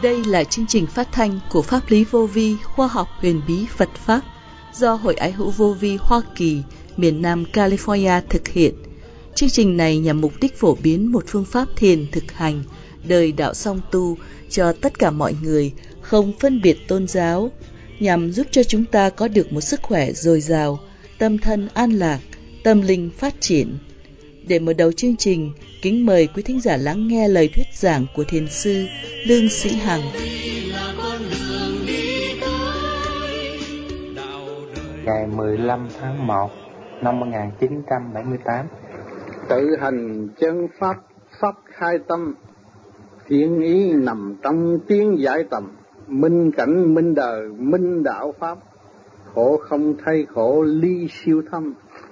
Đây là chương trình phát thanh của Pháp lý vô vi khoa học huyền bí Phật Pháp do Hội Ái hữu vô vi Hoa Kỳ, miền Nam California thực hiện. Chương trình này nhằm mục đích phổ biến một phương pháp thiền thực hành, đời đạo song tu cho tất cả mọi người, không phân biệt tôn giáo, nhằm giúp cho chúng ta có được một sức khỏe dồi dào, tâm thân an lạc, tâm linh phát triển. Để mở đầu chương trình, kính mời quý thính giả lắng nghe lời thuyết giảng của Thiền sư Lương Sĩ Hằng. Ngày 15 tháng 1 năm 1978. Tự hành chân pháp, pháp khai tâm, thiên ý nằm trong tiếng giải tầm, minh cảnh minh đời, minh đạo pháp, khổ không thay khổ ly siêu thâm.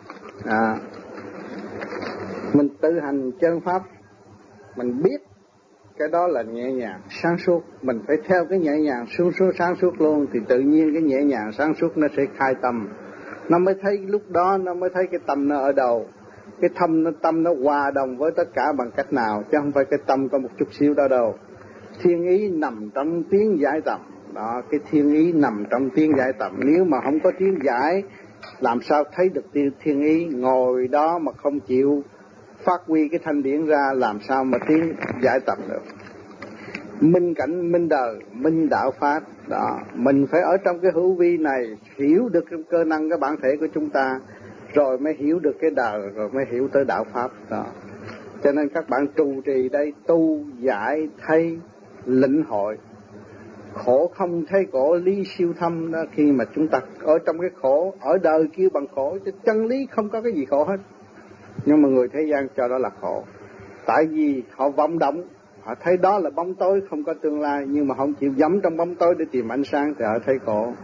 Mình tự hành chân pháp, mình biết cái đó là nhẹ nhàng sáng suốt, mình phải theo cái nhẹ nhàng sáng suốt luôn, thì tự nhiên cái nhẹ nhàng sáng suốt nó sẽ khai tâm. Nó mới thấy lúc đó nó mới thấy cái tâm nó ở đâu, cái tâm nó hòa đồng với tất cả bằng cách nào, chứ không phải cái tâm có một chút xíu đó đâu. Thiên ý nằm trong tiếng giải tầm đó, cái thiên ý nằm trong tiếng giải tầm. Nếu mà không có tiếng giải, làm sao thấy được thiên ý? Ngồi đó mà không chịu phát huy cái thanh điển ra, làm sao mà tiếng giải tầm được? Minh cảnh minh đời, minh đạo pháp đó. Mình phải ở trong cái hữu vi này, hiểu được cái cơ năng, cái bản thể của chúng ta, rồi mới hiểu được cái đời, rồi mới hiểu tới đạo pháp đó. Cho nên các bạn trụ trì đây, tu giải thay lĩnh hội, khổ không thấy khổ ly siêu thâm đó. Khi mà chúng ta ở trong cái khổ, ở đời kêu bằng khổ, chứ chân lý không có cái gì khổ hết, nhưng mà người thế gian cho đó là khổ. Tại vì họ vọng động, họ thấy đó là bóng tối không có tương lai, nhưng mà không chịu dẫm trong bóng tối để tìm ánh sáng thì họ thấy khổ.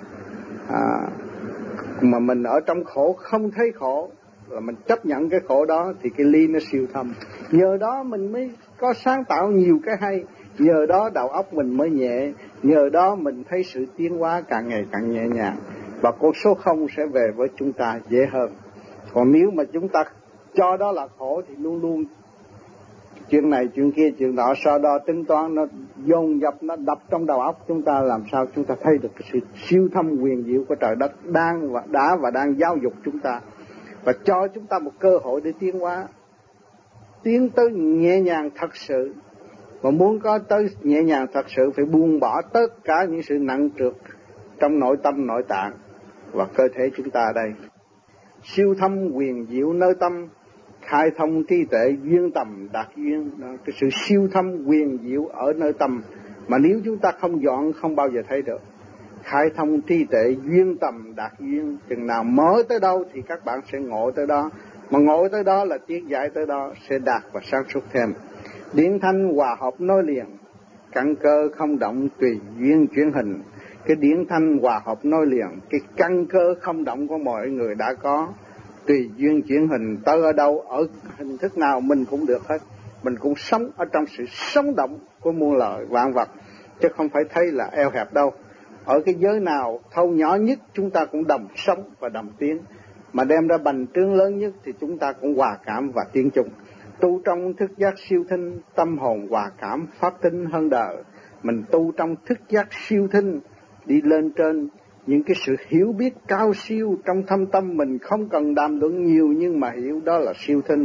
Mà mình ở trong khổ không thấy khổ, là mình chấp nhận cái khổ đó, thì cái ly nó siêu thâm. Nhờ đó mình mới có sáng tạo nhiều cái hay, nhờ đó đầu óc mình mới nhẹ, nhờ đó mình thấy sự tiến hóa càng ngày càng nhẹ nhàng, và con số không sẽ về với chúng ta dễ hơn. Còn nếu mà chúng ta cho đó là khổ thì luôn luôn chuyện này chuyện kia chuyện nọ so đo tính toán, nó dồn dập, nó đập trong đầu óc chúng ta, làm sao chúng ta thấy được cái sự siêu thâm huyền diệu của trời đất đã và đang giáo dục chúng ta, và cho chúng ta một cơ hội để tiến hóa, tiến tới nhẹ nhàng thật sự. Mà muốn có tới nhẹ nhàng thật sự phải buông bỏ tất cả những sự nặng trược trong nội tâm nội tạng và cơ thể chúng ta đây. Siêu thâm huyền diệu nơi tâm, khai thông trí tuệ duyên tầm đạt duyên đó. Cái sự siêu thâm huyền diệu ở nơi tâm, mà nếu chúng ta không dọn không bao giờ thấy được. Khai thông trí tuệ duyên tầm đạt duyên, chừng nào mở tới đâu thì các bạn sẽ ngộ tới đó, mà ngộ tới đó là tiến giải tới đó, sẽ đạt và sáng suốt thêm. Điển thanh hòa hợp nối liền, căn cơ không động tùy duyên chuyển hình. Cái điển thanh hòa hợp nối liền, cái căn cơ không động của mọi người đã có, tùy duyên chuyển hình, tới ở đâu, ở hình thức nào mình cũng được hết. Mình cũng sống ở trong sự sống động của muôn loài vạn vật, chứ không phải thấy là eo hẹp đâu. Ở cái giới nào thâu nhỏ nhất chúng ta cũng đồng sống và đồng tiến, mà đem ra bành trướng lớn nhất thì chúng ta cũng hòa cảm và tiến chung. Tu trong thức giác siêu thinh, tâm hồn hòa cảm pháp tinh hơn đời. Mình tu trong thức giác siêu thinh, đi lên trên những cái sự hiểu biết cao siêu trong thâm tâm mình, không cần đàm luận nhiều nhưng mà hiểu đó là siêu thinh.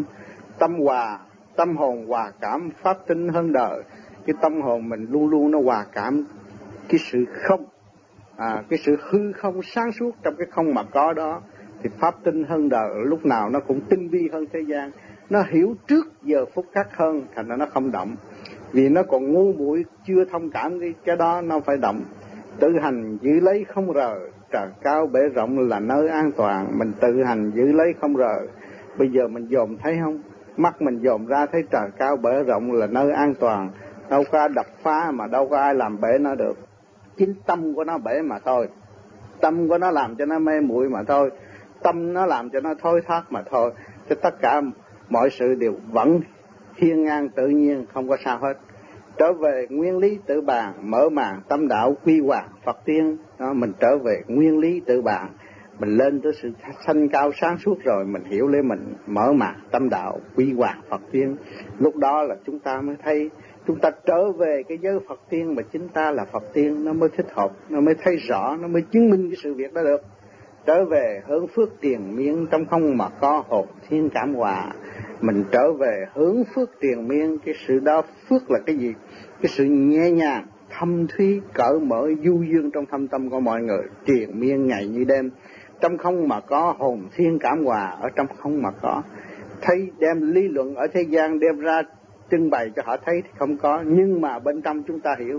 Tâm hồn hòa cảm pháp tinh hơn đời. Cái tâm hồn mình luôn luôn nó hòa cảm cái sự không, cái sự hư không sáng suốt trong cái không mà có đó, thì pháp tinh hơn đời. Lúc nào nó cũng tinh vi hơn thế gian, nó hiểu trước giờ phút khắc hơn, thành ra nó không động. Vì nó còn ngu muội chưa thông cảm cái đó, nó phải động. Tự hành giữ lấy không rời, trời cao bể rộng là nơi an toàn. Mình tự hành giữ lấy không rời. Bây giờ mình dòm thấy không? Mắt mình dòm ra thấy trời cao bể rộng là nơi an toàn. Đâu có ai đập phá, mà đâu có ai làm bể nó được. Chính tâm của nó bể mà thôi. Tâm của nó làm cho nó mê muội mà thôi. Tâm nó làm cho nó thối thác mà thôi. Chứ tất cả mọi sự đều vẫn hiên ngang tự nhiên, không có sao hết. Trở về nguyên lý tự bàn, mở màn tâm đạo quy hoàng Phật tiên đó. Mình trở về nguyên lý tự bàn, mình lên tới sự thanh cao sáng suốt rồi, mình hiểu lấy mình, mở màn tâm đạo quy hoàng Phật tiên. Lúc đó là chúng ta mới thấy Chúng ta trở về cái giới Phật tiên mà chính ta là Phật tiên, nó mới thích hợp, nó mới thấy rõ, nó mới chứng minh cái sự việc đó được. Trở về hướng phước tiền miên, trong không mà có hồn thiên cảm hòa. Mình trở về hướng phước tiền miên, cái sự đó phước là cái gì? Cái sự nhẹ nhàng, thâm thúy, cởi mở, du dương trong thâm tâm của mọi người, triền miên ngày như đêm. Trong không mà có hồn thiên cảm hòa, ở trong không mà có. Thấy đem lý luận ở thế gian đem ra trưng bày cho họ thấy thì không có, nhưng mà bên trong chúng ta hiểu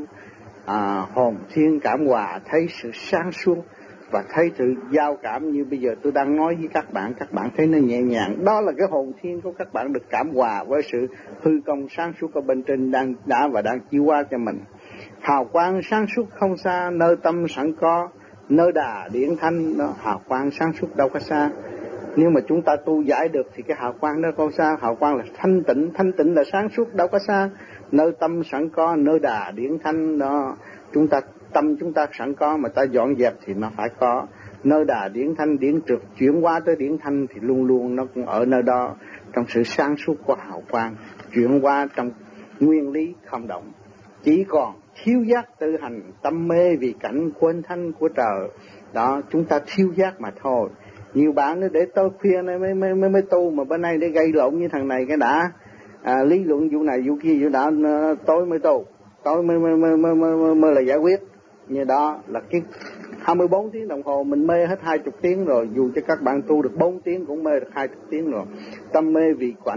hồn thiên cảm hòa, thấy sự sáng suốt và thấy sự giao cảm. Như bây giờ tôi đang nói với các bạn thấy nó nhẹ nhàng, đó là cái hồn thiên của các bạn được cảm hòa với sự hư công sáng suốt ở bên trên đã và đang chiếu qua cho mình. Hào quang sáng suốt không xa, nơi tâm sẵn có, nơi đà điển thanh. Đó, hào quang sáng suốt đâu có xa. Nếu mà chúng ta tu giải được thì cái hào quang đó không xa. Hào quang là thanh tịnh là sáng suốt đâu có xa. Nơi tâm sẵn có, nơi đà điển thanh. Đó, tâm chúng ta sẵn có mà ta dọn dẹp thì nó phải có. Nơi đà điển thanh, điển trượt chuyển qua tới điển thanh thì luôn luôn nó cũng ở nơi đó, trong sự sáng suốt của hào quang, chuyển qua trong nguyên lý không động. Chỉ còn thiếu giác tự hành, tâm mê vì cảnh quên thanh của trời. Đó, chúng ta thiếu giác mà thôi. Nhiều bạn nói để tôi khuya này mới tu, mà bên này để gây lộn như thằng này cái đã lý luận vụ này vụ kia vụ đó, tối mới tu, tối mới là giải quyết. Như đó là cái 24 tiếng đồng hồ mình mê hết 20 tiếng rồi, dù cho các bạn tu được 4 tiếng cũng mê được 20 tiếng rồi. Tâm mê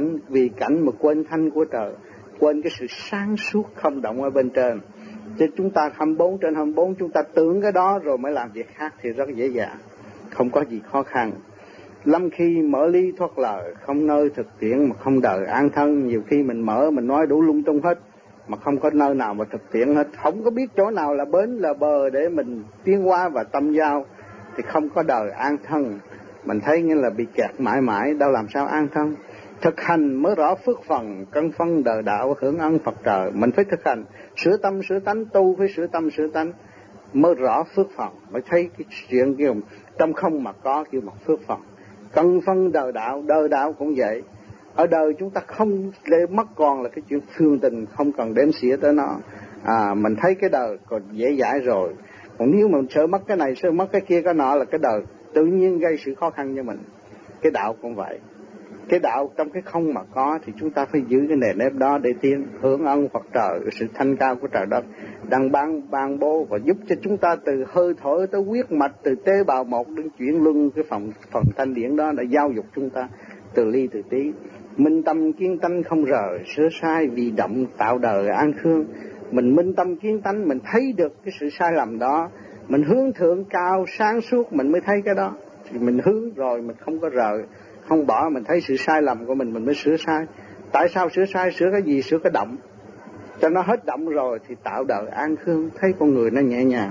vì cảnh mà quên thanh của trời, quên cái sự sáng suốt không động ở bên trên. Chứ chúng ta 24/24 chúng ta tưởng cái đó rồi mới làm việc khác thì rất dễ dàng, không có gì khó khăn. Lâm khi mở ly thoát lời, không nơi thực tiễn mà không đời an thân. Nhiều khi mình mở mình nói đủ lung tung hết mà không có nơi nào mà thực tiễn hết, không có biết chỗ nào là bến là bờ để mình tiến qua và tâm giao thì không có đời an thân. Mình thấy như là bị kẹt mãi mãi, đâu làm sao an thân. Thực hành mới rõ phước phần, cân phân đời đạo hưởng ân Phật trời. Mình phải thực hành, sửa tâm sửa tánh, tu phải sửa tâm sửa tánh mới rõ phước phần, mới thấy cái chuyện kêu trong không mà có kêu một phước phần. Cân phân đời đạo cũng vậy. Ở đời chúng ta không để mất còn là cái chuyện thường tình, không cần đếm xỉa tới nó. Mình thấy cái đời còn dễ dãi rồi. Còn nếu mà sợ mất cái này, sợ mất cái kia, cái nọ là cái đời tự nhiên gây sự khó khăn cho mình. Cái đạo cũng vậy. Cái đạo trong cái không mà có thì chúng ta phải giữ cái nền nếp đó để tiến hưởng ân Phật trời, sự thanh cao của trời đất đang ban bố và giúp cho chúng ta từ hơi thở tới huyết mạch, từ tế bào một đến chuyển luân cái phần thanh điển đó đã giáo dục chúng ta từ ly từ tí. Minh tâm kiến tánh không rời, sửa sai vì động tạo đời an khương. Mình minh tâm kiến tánh, mình thấy được cái sự sai lầm đó, mình hướng thượng cao sáng suốt, mình mới thấy cái đó thì mình hướng rồi, mình không có rời không bỏ. Mình thấy sự sai lầm của mình mới sửa sai. Tại sao sửa sai? Sửa cái gì? Sửa cái động, cho nó hết động rồi thì tạo đời an khương. Thấy con người nó nhẹ nhàng,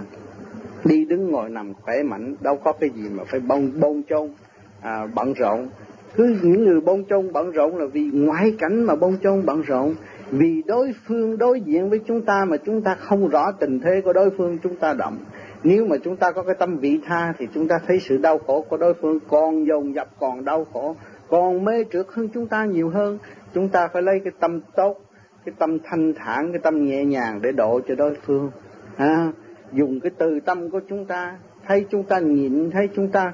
đi đứng ngồi nằm khỏe mạnh, đâu có cái gì mà phải bôn chôn bận rộn. Cứ những người bôn chôn bận rộn là vì ngoại cảnh mà bôn chôn bận rộn, vì đối phương đối diện với chúng ta mà chúng ta không rõ tình thế của đối phương, chúng ta động. Nếu mà chúng ta có cái tâm vị tha thì chúng ta thấy sự đau khổ của đối phương còn dồn dập, còn đau khổ, còn mê trượt hơn chúng ta nhiều hơn. Chúng ta phải lấy cái tâm tốt, cái tâm thanh thản, cái tâm nhẹ nhàng để độ cho đối phương. Dùng cái từ tâm của chúng ta, thấy chúng ta nhịn, thấy chúng ta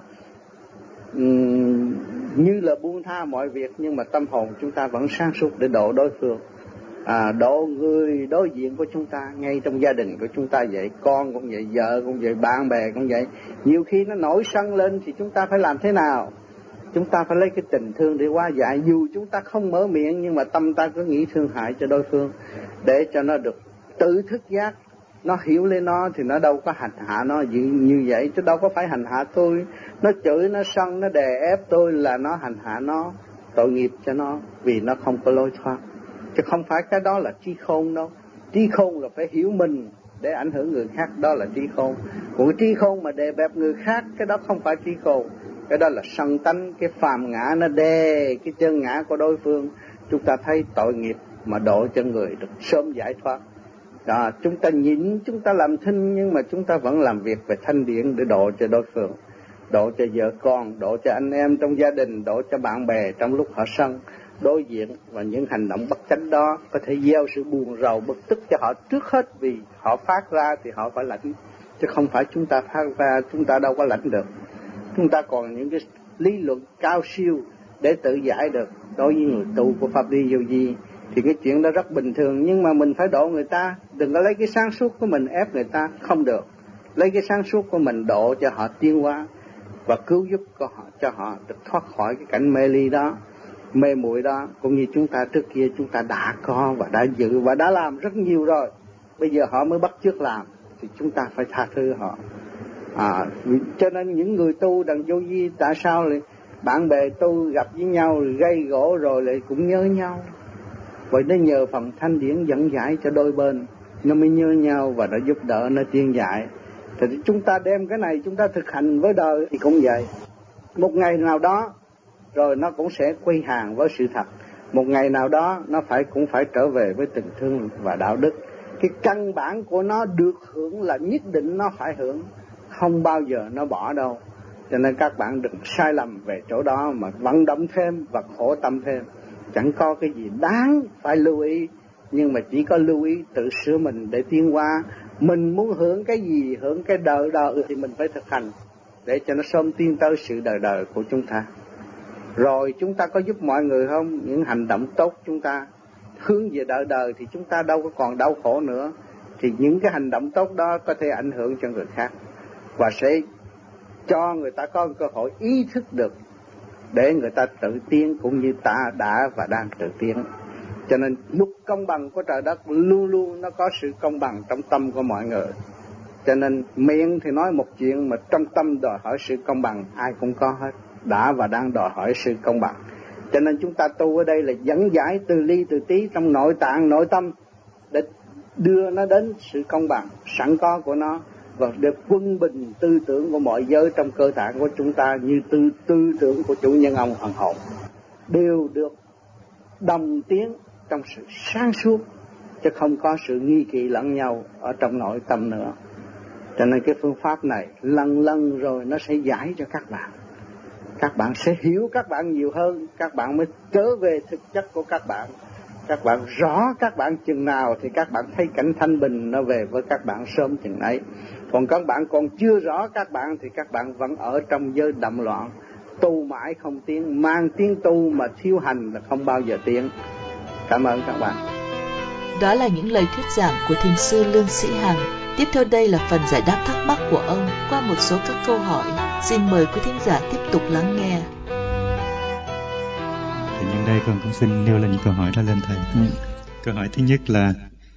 như là buông tha mọi việc, nhưng mà tâm hồn chúng ta vẫn sáng suốt để độ đối phương. Độ người đối diện của chúng ta, ngay trong gia đình của chúng ta vậy, con cũng vậy, vợ cũng vậy, bạn bè cũng vậy. Nhiều khi nó nổi sân lên thì chúng ta phải làm thế nào? Chúng ta phải lấy cái tình thương để hóa giải. Dù chúng ta không mở miệng nhưng mà tâm ta cứ nghĩ thương hại cho đối phương, để cho nó được tự thức giác, nó hiểu lên nó thì nó đâu có hành hạ nó như vậy, chứ đâu có phải hành hạ tôi. Nó chửi, nó sân, nó đè ép tôi là nó hành hạ nó, tội nghiệp cho nó, vì nó không có lối thoát. Chứ không phải cái đó là trí khôn đâu. Trí khôn là phải hiểu mình để ảnh hưởng người khác, đó là trí khôn. Còn cái trí khôn mà đè bẹp người khác, cái đó không phải trí khôn. Cái đó là sân tánh, cái phàm ngã nó đè cái chân ngã của đối phương. Chúng ta thấy tội nghiệp mà độ cho người được sớm giải thoát. Chúng ta nhịn, chúng ta làm thinh, nhưng mà chúng ta vẫn làm việc về thanh điển để độ cho đối phương, độ cho vợ con, độ cho anh em trong gia đình, độ cho bạn bè trong lúc họ sân, đối diện, và những hành động bất chánh đó có thể gieo sự buồn rầu bực tức cho họ trước hết, vì họ phát ra thì họ phải lãnh, chứ không phải chúng ta phát ra chúng ta đâu có lãnh được. Chúng ta còn những cái lý luận cao siêu để tự giải được. Đối với người tu của Pháp Lý Vô Vi thì cái chuyện đó rất bình thường, nhưng mà mình phải độ người ta, đừng có lấy cái sáng suốt của mình ép người ta, không được. Lấy cái sáng suốt của mình độ cho họ tiến hóa và cứu giúp cho họ được thoát khỏi cái cảnh mê ly đó, mê muội đó, cũng như chúng ta trước kia chúng ta đã có và đã dự và đã làm rất nhiều rồi. Bây giờ họ mới bắt chước làm thì chúng ta phải tha thứ họ. Cho nên những người tu đằng Vô Vi tại sao lại bạn bè tu gặp với nhau gây gỗ rồi lại cũng nhớ nhau? Vậy nó nhờ phần thanh điển dẫn giải cho đôi bên, nó mới nhớ nhau và nó giúp đỡ, nó tiên giải. Thì chúng ta đem cái này chúng ta thực hành với đời thì cũng vậy. Một ngày nào đó rồi nó cũng sẽ quy hàng với sự thật. Một ngày nào đó nó cũng phải trở về với tình thương và đạo đức. Cái căn bản của nó được hưởng là nhất định nó phải hưởng, không bao giờ nó bỏ đâu. Cho nên các bạn đừng sai lầm về chỗ đó mà vận động thêm và khổ tâm thêm. Chẳng có cái gì đáng phải lưu ý, nhưng mà chỉ có lưu ý tự sửa mình để tiến hóa. Mình muốn hưởng cái gì, hưởng cái đời thì mình phải thực hành để cho nó sớm tiến tới sự đời của chúng ta. Rồi chúng ta có giúp mọi người không? Những hành động tốt chúng ta hướng về đời thì chúng ta đâu có còn đau khổ nữa. Thì những cái hành động tốt đó có thể ảnh hưởng cho người khác và sẽ cho người ta có cơ hội ý thức được để người ta tự tiến, cũng như ta đã và đang tự tiến. Cho nên luật công bằng của trời đất luôn luôn nó có sự công bằng trong tâm của mọi người. Cho nên miệng thì nói một chuyện mà trong tâm đòi hỏi sự công bằng, ai cũng có hết, đã và đang đòi hỏi sự công bằng. Cho nên chúng ta tu ở đây là dẫn giải từ ly từ tí trong nội tạng nội tâm để đưa nó đến sự công bằng sẵn có của nó, và để quân bình tư tưởng của mọi giới trong cơ thể của chúng ta, như tư tưởng của chủ nhân ông hoàng hậu đều được đồng tiến trong sự sáng suốt, chứ không có sự nghi kỵ lẫn nhau ở trong nội tâm nữa. Cho nên cái phương pháp này lần rồi nó sẽ giải cho các bạn. Các bạn sẽ hiểu các bạn nhiều hơn, các bạn mới trở về thực chất của các bạn. Các bạn rõ các bạn chừng nào thì các bạn thấy cảnh thanh bình nó về với các bạn sớm chừng ấy. Còn các bạn còn chưa rõ các bạn thì các bạn vẫn ở trong giới đậm loạn, tu mãi không tiến, mang tiếng tu mà thiếu hành là không bao giờ tiến. Cảm ơn các bạn. Đó là những lời thuyết giảng của Thiền sư Lương Sĩ Hằng. Tiếp theo đây là phần giải đáp thắc mắc của ông qua một số các câu hỏi. Xin mời quý thính giả tiếp tục lắng nghe. Thì nhân đây con cũng xin nêu lên những câu hỏi đó lên thầy. Câu hỏi thứ nhất là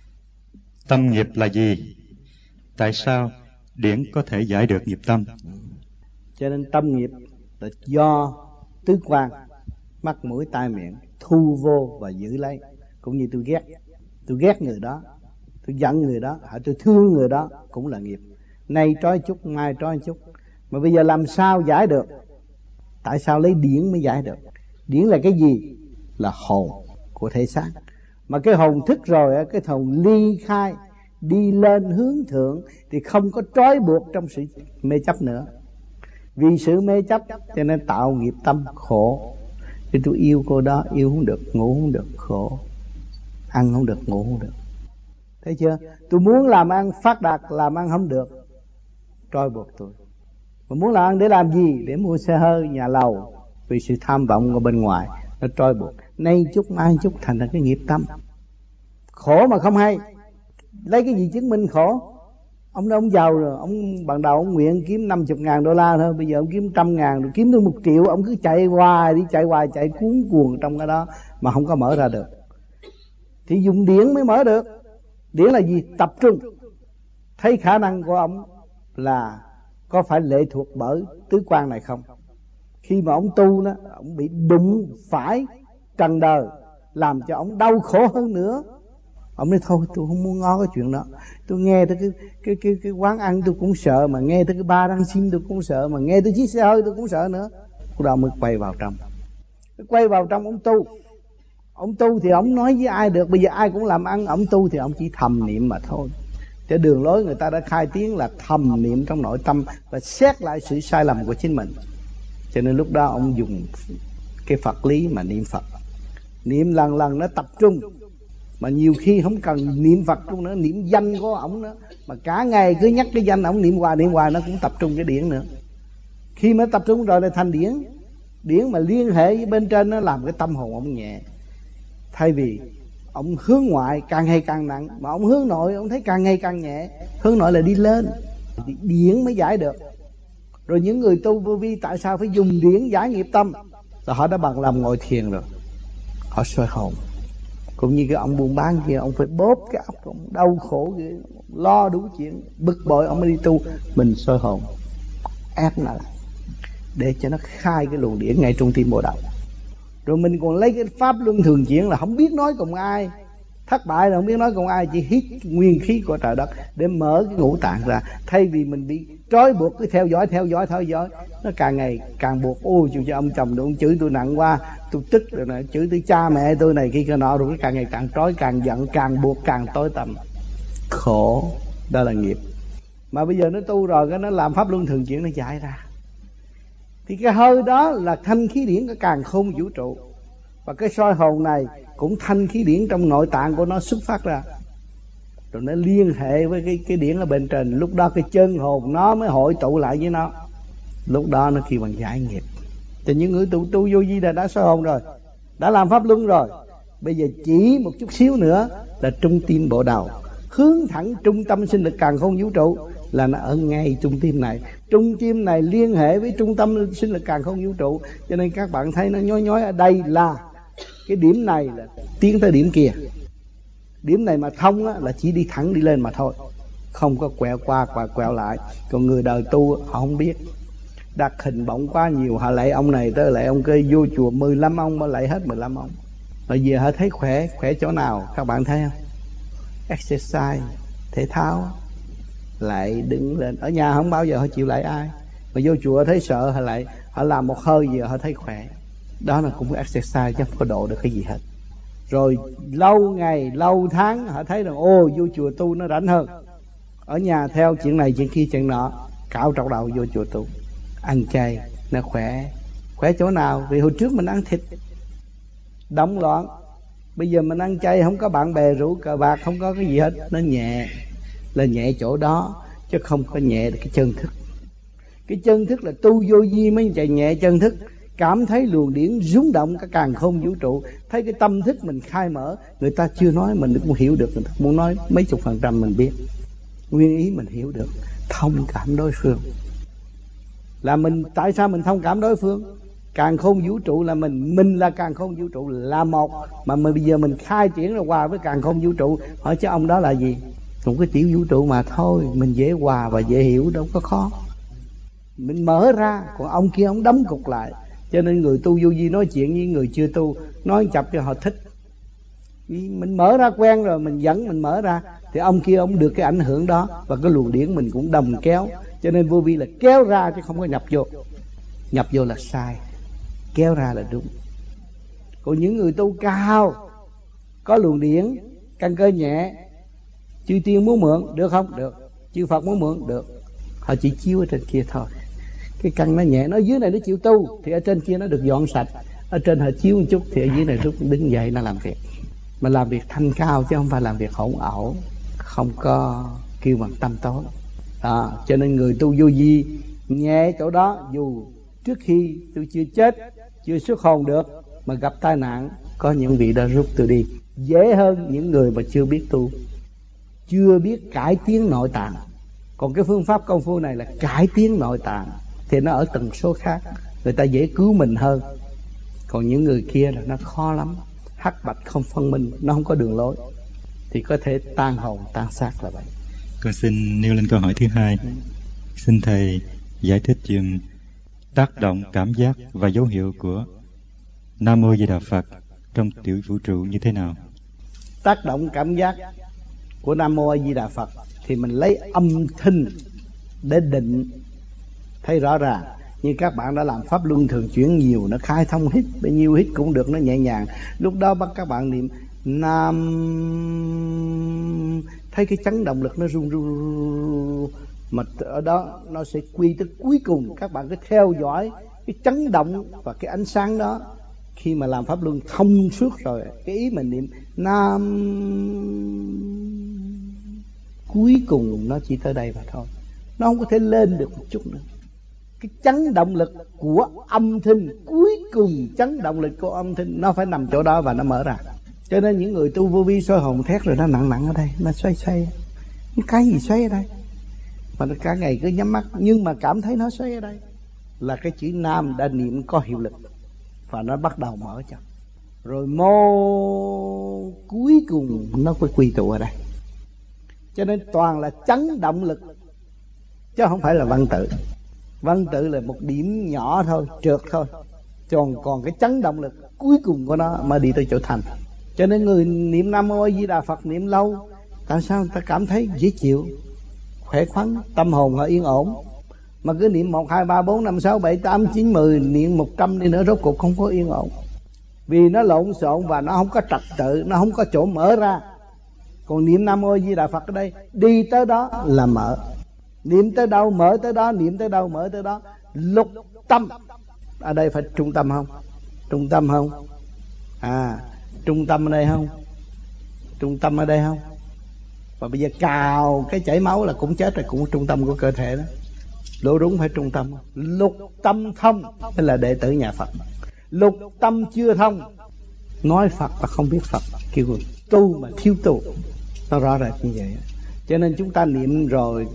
tâm nghiệp là gì? Tại sao điển có thể giải được nghiệp tâm? Cho nên tâm nghiệp là do tứ quan, mắt mũi tai miệng thu vô và giữ lấy. Cũng như tôi ghét người đó, tôi giận người đó, hay tôi thương người đó cũng là nghiệp. Nay trói chút, mai trói chút. Mà bây giờ làm sao giải được? Tại sao lấy điển mới giải được? Điển là cái gì? Là hồn của thể xác. Mà cái hồn thức rồi, cái hồn ly khai đi lên hướng thượng thì không có trói buộc trong sự mê chấp nữa. Vì sự mê chấp cho nên tạo nghiệp tâm khổ. Thì tôi yêu cô đó, yêu không được, ngủ không được, khổ. Ăn không được, ngủ không được. Thấy chưa? Tôi muốn làm ăn phát đạt, làm ăn không được, trói buộc tôi. Mà muốn làm ăn để làm gì? Để mua xe hơi, nhà lầu. Vì sự tham vọng ở bên ngoài nó trói buộc. Nay chút mai chút thành ra cái nghiệp tâm. Khổ mà không hay. Lấy cái gì chứng minh khổ? Ông giàu rồi, ông ban đầu ông nguyện kiếm $50,000 thôi, bây giờ ông kiếm 100,000 rồi, kiếm được 1 triệu, ông cứ chạy hoài, chạy cuốn cuồng trong cái đó mà không có mở ra được. Thì dùng điển mới mở được. Điển là gì? Tập trung. Thấy khả năng của ông là có phải lệ thuộc bởi tứ quan này không? Khi mà ông tu đó, ông bị đụng phải trần đời, làm cho ông đau khổ hơn nữa. Ông nói thôi tôi không muốn ngó cái chuyện đó. Tôi nghe tới cái quán ăn tôi cũng sợ, mà nghe tới cái ba đăng xin tôi cũng sợ, mà nghe tới chiếc xe hơi tôi cũng sợ nữa. Lúc đó mới quay vào trong. Quay vào trong ông tu. Ông tu thì ông nói với ai được? Bây giờ ai cũng làm ăn. Ông tu thì ông chỉ thầm niệm mà thôi. Cái đường lối người ta đã khai tiếng là thầm niệm trong nội tâm và xét lại sự sai lầm của chính mình. Cho nên lúc đó ông dùng cái Phật lý mà niệm Phật. Niệm lần lần nó tập trung. Mà nhiều khi không cần niệm Phật luôn nữa, niệm danh của ổng nữa. Mà cả ngày cứ nhắc cái danh ổng, niệm hoài nó cũng tập trung cái điển nữa. Khi mà tập trung rồi là thành điển. Điển mà liên hệ với bên trên nó làm cái tâm hồn ổng nhẹ. Thay vì ổng hướng ngoại càng ngày càng nặng, mà ổng hướng nội ổng thấy càng ngày càng nhẹ. Hướng nội là đi lên, điển mới giải được. Rồi những người tu vô vi tại sao phải dùng điển giải nghiệp tâm? Là họ đã bằng lòng ngồi thiền rồi, họ soi hồn. Cũng như cái ông buôn bán kia, ông phải bóp cái óc, ông đau khổ kia, lo đủ chuyện, bực bội ông mới đi tu. Mình soi hồn, ép nó lại để cho nó khai cái luồng điển ngay trong tim bộ đầu. Rồi mình còn lấy cái pháp luân thường chuyển là không biết nói cùng ai, thất bại là không biết nói cùng ai, chỉ hít nguyên khí của trời đất để mở cái ngũ tạng ra. Thay vì mình bị trói buộc cứ theo dõi, nó càng ngày càng buộc. Ôi chú cho ông chồng ông chửi tôi nặng quá, tôi tức rồi này, chửi tôi cha mẹ tôi này kia kia nọ, rồi nó càng ngày càng trói, càng giận, càng buộc, càng tối tăm, khổ. Đó là nghiệp. Mà bây giờ nó tu rồi cái nó làm pháp luân thường chuyển, nó giải ra. Thì cái hơi đó là thanh khí điển của càn khôn vũ trụ. Và cái soi hồn này cũng thanh khí điển trong nội tạng của nó xuất phát ra. Rồi nó liên hệ với cái điển ở bên trên. Lúc đó cái chân hồn nó mới hội tụ lại với nó. Lúc đó nó kêu bằng giải nghiệp. Thì những người tu vô vi đã soi hồn rồi, đã làm pháp luân rồi. Bây giờ chỉ một chút xíu nữa là trung tim bộ đầu, hướng thẳng trung tâm sinh lực càn khôn vũ trụ, là nó ở ngay trung tim này. Trung tim này liên hệ với trung tâm sinh lực càn khôn vũ trụ. Cho nên các bạn thấy nó nhói ở đây là cái điểm này là tiến tới điểm kia. Điểm này mà thông á, là chỉ đi thẳng đi lên mà thôi, không có quẹo qua quẹo lại. Còn người đời tu họ không biết, đặt hình bổng quá nhiều, họ lại ông này tới lại ông kia, vô chùa 15 ông mà lại hết 15 ông. Rồi về họ thấy khỏe chỗ nào các bạn thấy không? Exercise, thể thao, lại đứng lên. Ở nhà không bao giờ họ chịu lại ai, mà vô chùa thấy sợ, họ làm một hơi gì họ thấy khỏe. Đó là cũng exercise chứ không có độ được cái gì hết. Rồi lâu ngày lâu tháng họ thấy rằng ô vô chùa tu nó rảnh hơn. Ở nhà theo chuyện này chuyện kia chuyện nọ, cạo trọc đầu vô chùa tu. Ăn chay nó khỏe. Khỏe chỗ nào? Vì hồi trước mình ăn thịt động loạn, bây giờ mình ăn chay không có bạn bè rủ cờ bạc, không có cái gì hết. Nó nhẹ, là nhẹ chỗ đó chứ không có nhẹ được cái chân thức. Cái chân thức là tu vô vi mới chạy nhẹ chân thức. Cảm thấy luồng điển rung động cả càn khôn vũ trụ, thấy cái tâm thức mình khai mở. Người ta chưa nói mình cũng hiểu được, người ta muốn nói mấy chục % mình biết, nguyên ý mình hiểu được. Thông cảm đối phương là mình. Tại sao mình thông cảm đối phương? Càn khôn vũ trụ là mình là càn khôn vũ trụ là một. Mà bây giờ mình khai triển ra hòa với càn khôn vũ trụ. Hỏi chứ ông đó là gì? Cũng cái tiểu vũ trụ mà thôi. Mình dễ hòa và dễ hiểu, đâu có khó. Mình mở ra, còn ông kia ông đóng cục lại. Cho nên người tu vô vi nói chuyện với người chưa tu, nói chập cho họ thích. Vì mình mở ra quen rồi, mình dẫn mình mở ra, thì ông kia ông được cái ảnh hưởng đó. Và cái luồng điển mình cũng đồng kéo. Cho nên vô vi là kéo ra chứ không có nhập vô. Nhập vô là sai, kéo ra là đúng. Còn những người tu cao, có luồng điển, căn cơ nhẹ, chư tiên muốn mượn được không? Được. Chư Phật muốn mượn được. Họ chỉ chiếu ở trên kia thôi. Cái căn nó nhẹ, nó dưới này nó chịu tu, thì ở trên kia nó được dọn sạch. Ở trên họ chiếu một chút, thì ở dưới này rút đứng dậy nó làm việc. Mà làm việc thanh cao chứ không phải làm việc hỗn ẩu, không có kêu bằng tâm tối. Cho nên người tu vô vi nhẹ chỗ đó. Dù trước khi tôi chưa chết, chưa xuất hồn được, mà gặp tai nạn, có những vị đã rút tôi đi. Dễ hơn những người mà chưa biết tu, chưa biết cải tiến nội tạng. Còn cái phương pháp công phu này là cải tiến nội tạng, thì nó ở tần số khác, người ta dễ cứu mình hơn. Còn những người kia là nó khó lắm, hắc bạch không phân minh, nó không có đường lối, thì có thể tan hồn tan xác là vậy. Con xin nêu lên câu hỏi thứ hai. Xin thầy giải thích chuyện tác động cảm giác và dấu hiệu của Nam Mô Di Đà Phật trong tiểu vũ trụ như thế nào? Tác động cảm giác của Nam Mô A Di Đà Phật thì mình lấy âm thanh để định, thấy rõ ràng. Như các bạn đã làm pháp luân thường chuyển nhiều, nó khai thông hít, bao nhiêu hít cũng được, nó nhẹ nhàng. Lúc đó bắt các bạn niệm Nam, thấy cái chấn động lực nó rung rung, mà ở đó nó sẽ quy tới cuối cùng. Các bạn cứ theo dõi cái chấn động và cái ánh sáng đó, Khi mà làm pháp luân thông suốt rồi, cái ý mình niệm Nam, cuối cùng nó chỉ tới đây mà thôi. Nó không có thể lên được một chút nữa. Cái chấn động lực của âm thanh, cuối cùng chấn động lực của âm thanh nó phải nằm chỗ đó và nó mở ra. Cho nên những người tu vô vi soi hồn thét rồi nó nặng ở đây, nó xoay. Cái gì xoay ở đây? Mà cả ngày cứ nhắm mắt nhưng mà cảm thấy nó xoay ở đây. Là cái chữ Nam đã niệm có hiệu lực và nó bắt đầu mở cho. Rồi mô cuối cùng nó phải quy tụ ở đây. Cho nên toàn là chấn động lực chứ không phải là văn tự. Văn tự là một điểm nhỏ thôi, trượt thôi. Còn cái chấn động lực cuối cùng của nó mới đi tới chỗ thành. Cho nên người niệm Nam Mô A Di Đà Phật niệm lâu, tại sao người ta cảm thấy dễ chịu, khỏe khoắn, tâm hồn họ yên ổn. Mà cứ niệm 1, 2, 3, 4, 5, 6, 7, 8, 9, 10, niệm 100 đi nữa rốt cuộc không có yên ổn. Vì nó lộn xộn và nó không có trật tự, nó không có chỗ mở ra. Còn niệm Nam Mô A Di Đà Phật ở đây, đi tới đó là mở. Niệm tới đâu mở tới đó, niệm tới đâu mở tới đó. Lục tâm. Ở đây phải trung tâm không? Trung tâm không? Trung tâm ở đây không? Trung tâm ở đây không? Và bây giờ cào cái chảy máu là cũng chết rồi, cũng trung tâm của cơ thể đó. Lỗ đúng phải trung tâm. Lục tâm thông tức là đệ tử nhà Phật. Lục tâm chưa thông, nói Phật và không biết Phật, kêu tu mà thiếu tu. Nó rõ rệt như vậy. Cho nên chúng ta niệm rồi,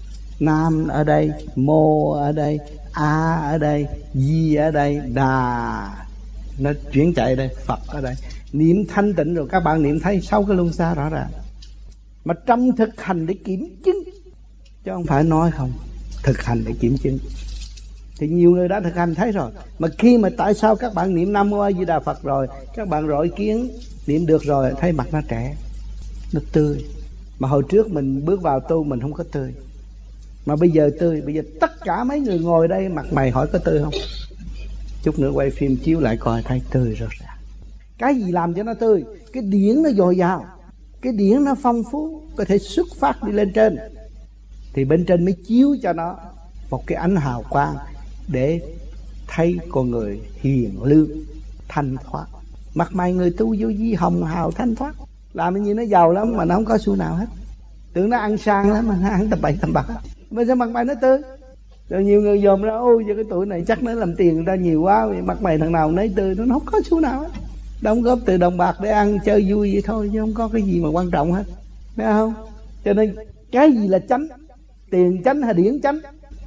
Nam ở đây, Mô ở đây, A ở đây, Di ở đây, Đà nó chuyển chạy đây, Phật ở đây. Niệm thanh tịnh rồi các bạn niệm thấy sau cái luân xa rõ ràng. Mà trong thực hành để kiểm chứng, chứ không phải nói không. Thực hành để kiểm chứng. Thì nhiều người đã thực hành thấy rồi. Mà khi mà tại sao các bạn niệm Nam Mô A Di Đà Phật rồi, các bạn rọi kiến niệm được rồi, thấy mặt nó trẻ, nó tươi. Mà hồi trước mình bước vào tu mình không có tươi, mà bây giờ tươi. Bây giờ tất cả mấy người ngồi đây mặt mày hỏi có tươi không? Chút nữa quay phim chiếu lại coi thấy tươi rõ ràng. Cái gì làm cho nó tươi? Cái điển nó dồi dào, cái điển nó phong phú, có thể xuất phát đi lên trên. Thì bên trên mới chiếu cho nó một cái ánh hào quang để thấy con người hiền lương, thanh thoát. Mặt mày người tu vô vi hồng hào thanh thoát. Làm như nó giàu lắm mà nó không có xu nào hết. Tưởng nó ăn sang lắm mà nó ăn tầm bậy tầm bạ. Mà sao mặt mày nó tươi? Rồi nhiều người dòm ra, ôi giờ cái tuổi này chắc nó làm tiền người ta nhiều quá, mặt mày thằng nào nấy tươi, nó không có xu nào hết. Đóng góp từ đồng bạc để ăn chơi vui vậy thôi, chứ không có cái gì mà quan trọng hết. Thấy không? Cho nên cái gì là chánh? Tiền chánh hay điển chánh?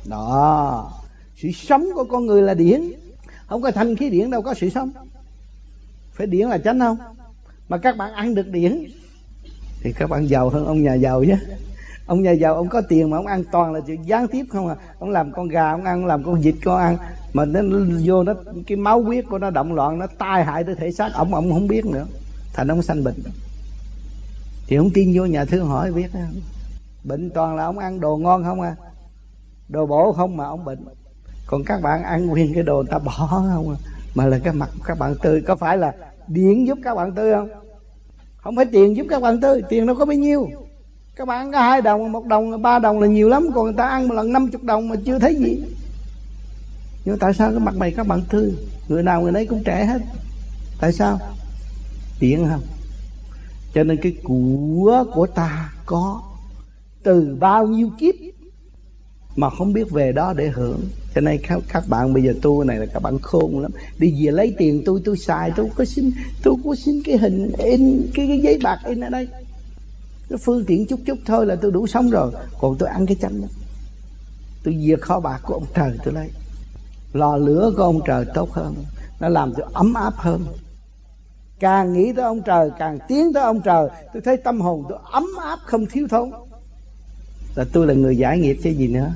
Đó, sự sống của con người là điển. Không có thanh khí điển đâu có sự sống. Phải điển là chánh không? Mà các bạn ăn được điển thì các bạn giàu hơn ông nhà giàu chứ. Ông nhà giàu ông có tiền mà ông ăn toàn là chuyện gián tiếp không à. Ông làm con gà ông ăn, làm con vịt con ăn, mà nó vô nó cái máu huyết của nó động loạn, nó tai hại tới thể xác ông không biết nữa, thành ông sanh bệnh. Thì ông tin vô nhà thương hỏi biết không? Bệnh toàn là ông ăn đồ ngon không à, đồ bổ không mà ông bệnh. Còn các bạn ăn nguyên cái đồ người ta bỏ không à, mà là cái mặt các bạn tươi. Có phải là điện giúp các bạn tươi không? Không phải tiền giúp các bạn tươi, tiền đâu có bấy nhiêu. Các bạn ăn có 2 đồng, 1 đồng, 3 đồng là nhiều lắm. Còn người ta ăn một lần 50 đồng mà chưa thấy gì. Nhưng tại sao cái mặt mày các bạn tươi? Người nào người nấy cũng trẻ hết. Tại sao? Tiền không? Cho nên cái của ta có từ bao nhiêu kiếp mà không biết về đó để hưởng. Cho nên các bạn bây giờ tu này là các bạn khôn lắm. Đi về lấy tiền tôi xài, tôi có xin cái hình in cái giấy bạc in ở đây. Cái phương tiện chút thôi là tôi đủ sống rồi. Còn tôi ăn cái chánh đó, tôi diệt kho bạc của ông trời tôi lấy. Lò lửa của ông trời tốt hơn, nó làm tôi ấm áp hơn. Càng nghĩ tới ông trời, càng tiến tới ông trời, tôi thấy tâm hồn tôi ấm áp không thiếu thốn. Là tôi là người giải nghiệp chứ gì nữa.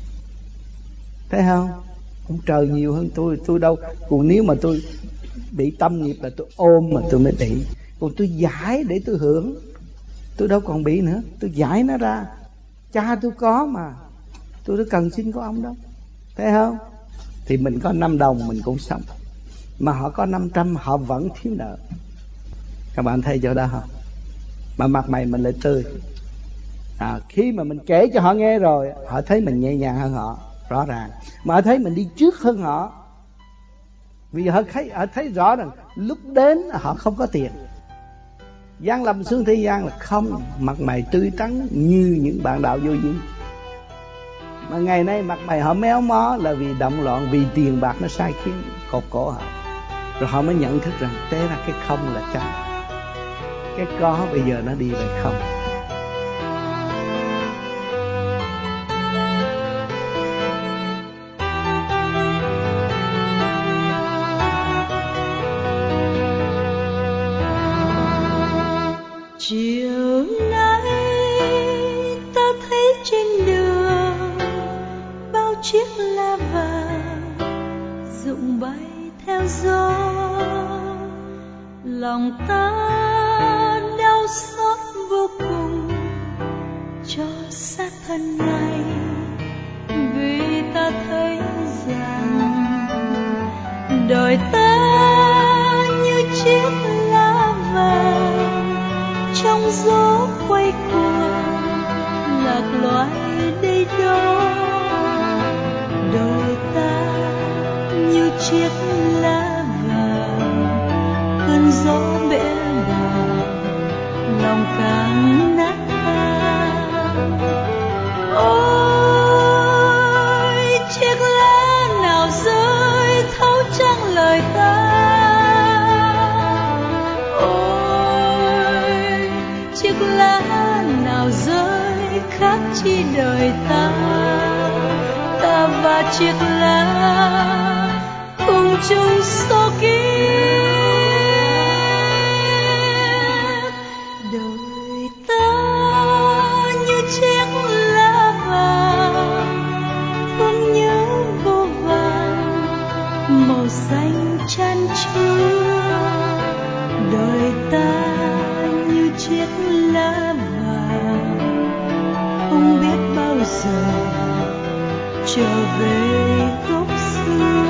Thấy không? Ông trời nhiều hơn tôi đâu. Còn nếu mà tôi bị tâm nghiệp là tôi ôm mà tôi mới bị. Còn tôi giải để tôi hưởng, tôi đâu còn bị nữa. Tôi giải nó ra. Cha tôi có mà, tôi đâu cần xin của ông đâu. Thấy không? Thì mình có 5 đồng mình cũng sống, mà họ có 500 họ vẫn thiếu nợ. Các bạn thấy chỗ đó không? Mà mặt mày mình lại tươi. Khi mà mình kể cho họ nghe rồi, họ thấy mình nhẹ nhàng hơn họ, rõ ràng. Mà họ thấy mình đi trước hơn họ, Vì họ thấy rõ rằng lúc đến họ không có tiền, giáng lâm xuống thế gian là không, mặt mày tươi tắn như những bạn đạo vô vi. Mà ngày nay mặt mày họ méo mó là vì động loạn, vì tiền bạc nó sai khiến cột cổ họ. Rồi họ mới nhận thức rằng té ra cái không là chân, cái có bây giờ nó đi về không. Chiều nay ta thấy trên đường bao chiếc lá vàng rụng bay theo gió, lòng ta đau xót vô cùng cho xác thân này, vì ta thấy rằng đời ta như chiếc lá vàng trong gió quay cuồng, lạc loài đây đó. Đời ta như chiếc lá vàng, cơn gió bẽ bàng, lòng càng nát tan. Ôi chiếc lá nào rơi thấu trăng lời ta, ôi chiếc lá nào rơi khác chi đời ta. Ta và chiếc lá cùng chung số kiếp, đời ta như chiếc lá vàng, thương nhớ vô vàn, màu xanh chan chứa. Đời ta như chiếc lá vàng, không biết bao giờ trở về gốc xưa.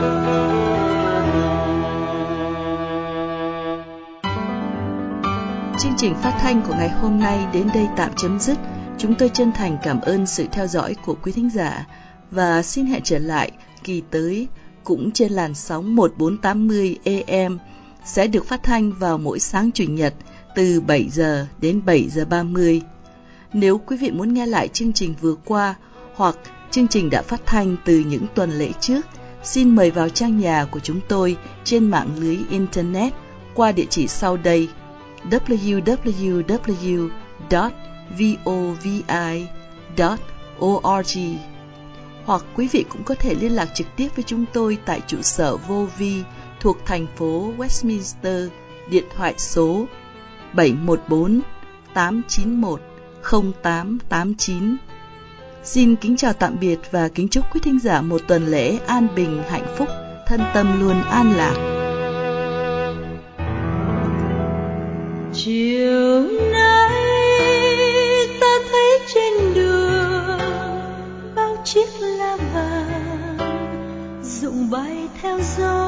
Chương trình phát thanh của ngày hôm nay đến đây tạm chấm dứt. Chúng tôi chân thành cảm ơn sự theo dõi của quý thính giả và xin hẹn trở lại kỳ tới cũng trên làn sóng 1480 AM, sẽ được phát thanh vào mỗi sáng Chủ nhật từ 7 giờ đến 7 giờ 30. Nếu quý vị muốn nghe lại chương trình vừa qua hoặc chương trình đã phát thanh từ những tuần lễ trước, xin mời vào trang nhà của chúng tôi trên mạng lưới Internet qua địa chỉ sau đây: www.vovi.org. Hoặc quý vị cũng có thể liên lạc trực tiếp với chúng tôi tại trụ sở Vô Vi thuộc thành phố Westminster, điện thoại số 714-891-0889. Xin kính chào tạm biệt và kính chúc quý thính giả một tuần lễ an bình, hạnh phúc, thân tâm luôn an lạc. Chiều nay ta thấy trên đường bao chiếc lá vàng rụng bay theo gió,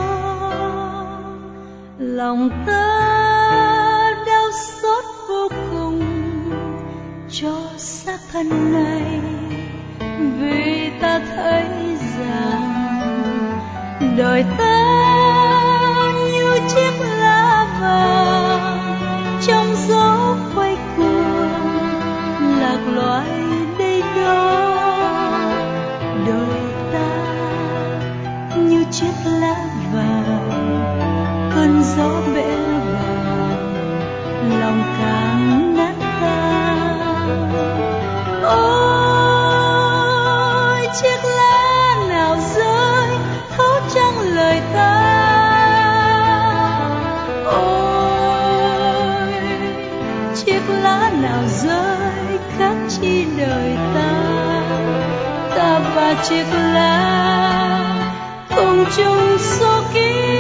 lòng ta đau xót vô cùng cho xác thân này, vì ta thấy rằng đời ta như chiếc lá vàng trong gió quay cuồng, lạc loài đây đó. Đời ta như chiếc lá vàng, cơn gió bẽ bàng, lòng càng nát tan. Ôi chiếc lá nào rơi thấu trăng lời ta, ôi chiếc lá nào rơi khác chi đời ta. Ta và chiếc lá cùng chung số kiếp,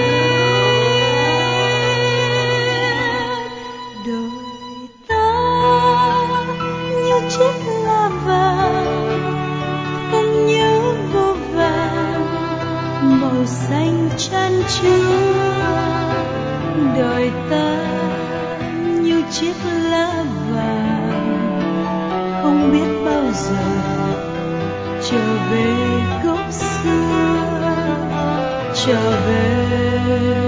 đời ta như chiếc lá vàng, không nhớ vô vàn, màu xanh chan chứa. Đời ta như chiếc lá vàng, không biết bao giờ trở về gốc xưa. trở về.